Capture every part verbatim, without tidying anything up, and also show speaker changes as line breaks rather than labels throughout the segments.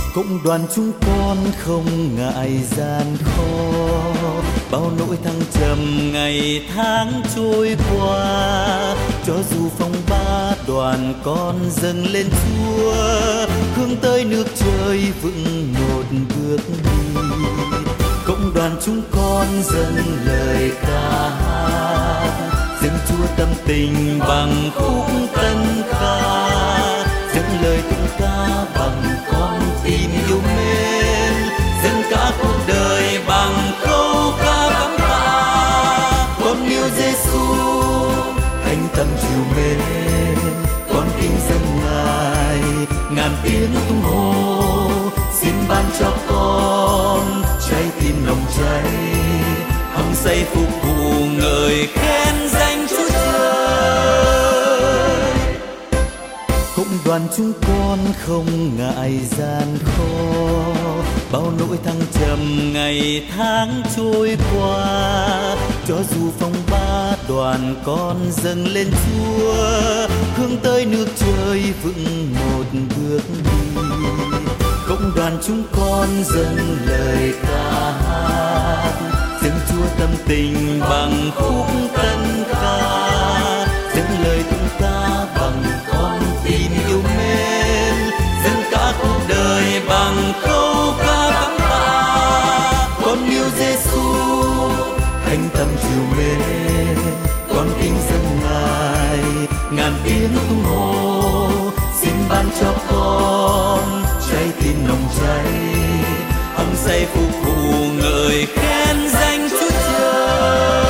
Cộng đoàn chúng con không ngại gian khó, bao nỗi thăng trầm ngày tháng trôi qua. Cho dù phong ba đoàn con dâng lên Chúa, hướng tới nước trời vững một bước đi. Cộng đoàn chúng con dâng lời ca hát, dâng Chúa tâm tình bằng khúc tân ca, dâng lời tung ca bằng con tim yêu mến, dâng cả cuộc đời bằng câu ca cảm tạ. Con yêu Giêsu thành tâm chiều mến, con kính dâng Ngài ngàn tiếng tung hô. Xin ban cho con trái tim nồng cháy, hăng say phục vụ ngợi khen danh Chúa Trời. Cộng đoàn chúng con không ngại gian khó, bao nỗi thăng trầm ngày tháng trôi qua. Cho dù phong ba đoàn con dâng lên Chúa, hướng tới nước trời vững một bước đi. Cộng đoàn chúng con dâng lời ca hát, dâng Chúa tâm tình bằng khúc tân ca, dâng lời tung ca bằng con tim yêu mến, dâng cả cuộc đời bằng câu ca cảm tạ. Con yêu Giêsu thành tâm chiều mến, con kính dâng Ngài ngàn tiếng tung hô. Xin ban cho con trái tim nồng cháy, hăng say phục vụ ngợi khen danh Chúa Trời.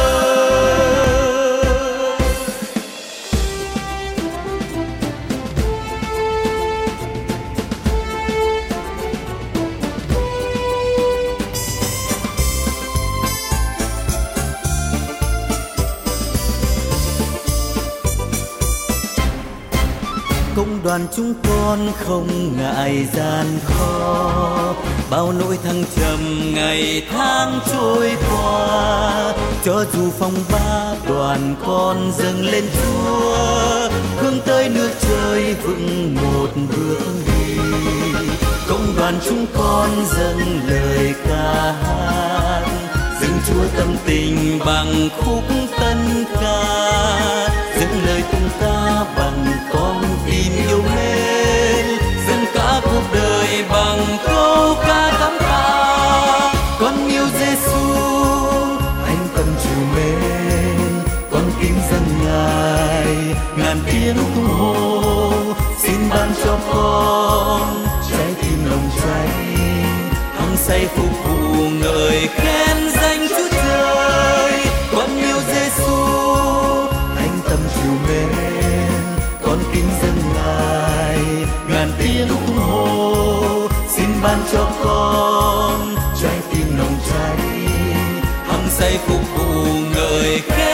Cộng đoàn chúng con không ngại gian khó, bao nỗi thăng trầm ngày tháng trôi qua. Cho dù phong ba đoàn con dâng lên Chúa, hướng tới nước trời vững một bước đi. Cộng đoàn chúng con dâng lời ca hát, dâng Chúa tâm tình bằng khúc tân ca, dâng lời tung ca bằng con tim yêu mến, dâng cả cuộc đời bằng câu ca cảm tạ. Con yêu Giêsu anh tâm chiều mến, con kính dâng Ngài ngàn tiếng tung hô. Xin ban cho con trái tim nồng cháy, hăng say phục vụ ngợi khen danh Chúa Trời. Con yêu Giêsu anh tâm chiều mến, con kính dâng Ngài ngàn tiếng tung hô. Xin ban cho con trái tim nồng cháy, hăng say phục vụ ngợi khen